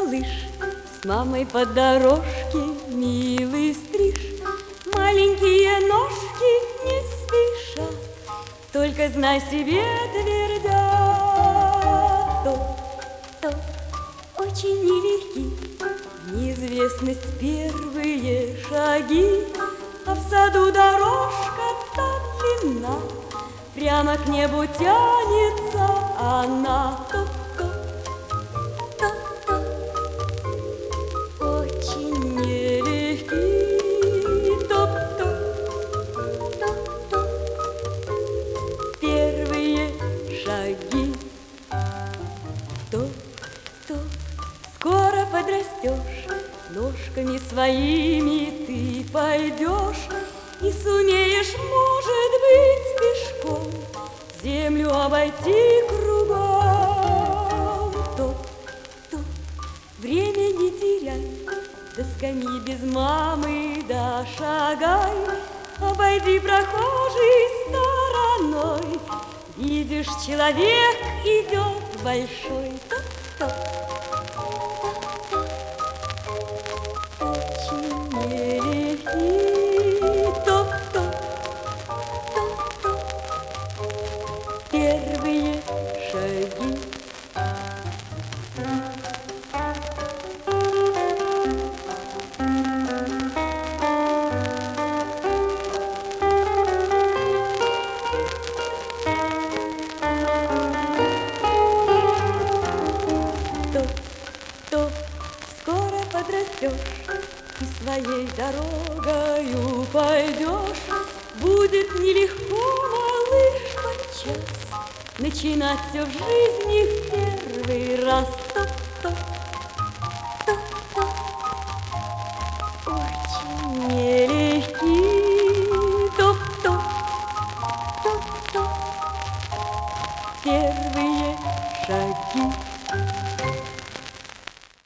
малыш, с мамой по дорожке милый стриж. Маленькие ножки не спешат, только знай себе твердят. То очень нелегки, неизвестность первые шаги, а в саду дорожка так длинна, прямо к небу тянется она. Очень нелегки, первые шаги. Скоро подрастешь, ножками своими ты пойдешь и сумеешь, может быть, пешком землю обойти кругом. Время не теряй, до скамьи без мамы дошагай, обойди прохожей стороной, видишь, человек идет большой. Очень нелегки, первые шаги. Скоро подрастешь и своей дорогою пойдешь. Будет нелегко, малыш, подчас начинать все в жизни в первый раз.